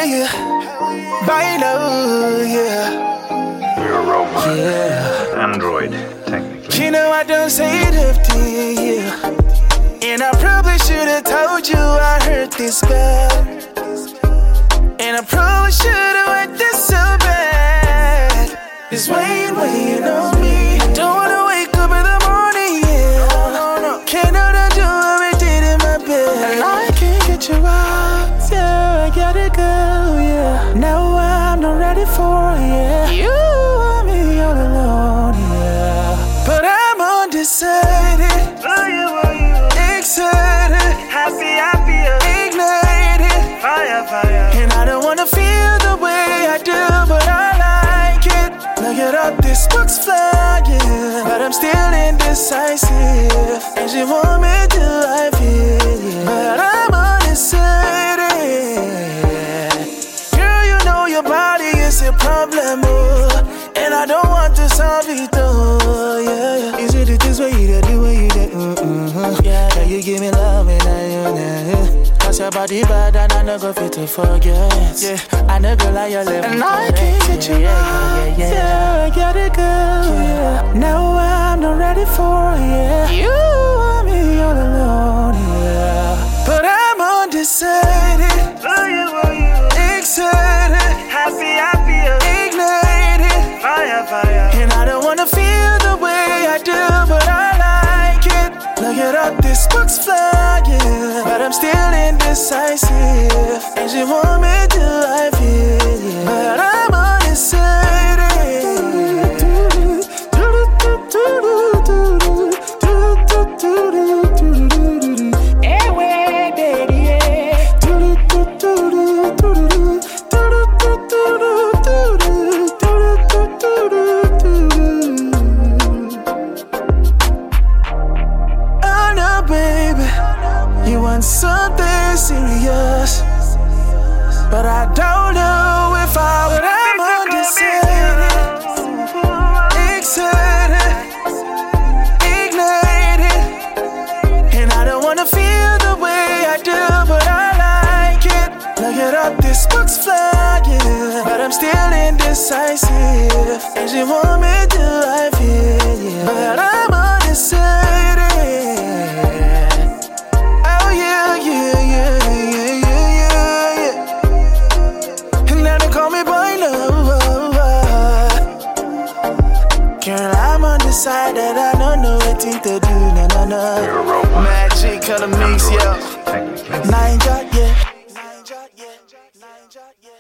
yeah. Bailo, yeah. You're a robot. Yeah. Android, technically. You know I don't say it to you. And I probably should have told you I hurt this girl. And I probably should have went this so bad. This waiting on me. I don't wanna wake up in the morning, yeah. No. Can't undo what we did in my bed. And I can't get you out, yeah. I gotta go, yeah. Now I'm not ready for it, yeah. You want me all alone, yeah. But I'm undecided. Excited, happy, ignited, fire. And I don't wanna feel the way I do, but I like it. Look it up, this book's flying, but I'm still indecisive. And she want me to I feel, yeah. But I'm undecided. Girl, you know your body is a problem, oh. And I don't want to solve it, oh, yeah. Is it this way you do, way you do, yeah, you give me love and cause your body bad and I no go fit to forget. Yeah, I never lie your level. And I can't get you out. Yeah, I gotta go. Yeah. Now I'm not ready for it. Yeah. You want me all alone. Yeah, but I'm undecided. Excited, happy, ignited, fire. And I don't wanna feel the way I do, but I like it. Look it up, this book's flying, but I'm still indecisive. And she want me to I feel, yeah. But I'm undecided. Something serious, but I don't know if I would. I'm undecided, excited, ignited, and I don't wanna feel the way I do, but I like it. Look it up, this book's flying, but I'm still indecisive. And she want me to I feel, yeah. But I'm undecided. Call me boy love. Girl, I'm undecided. I don't know what to do. No. You're a robot. Magic color mix, yo. Technically. Ninja, yeah.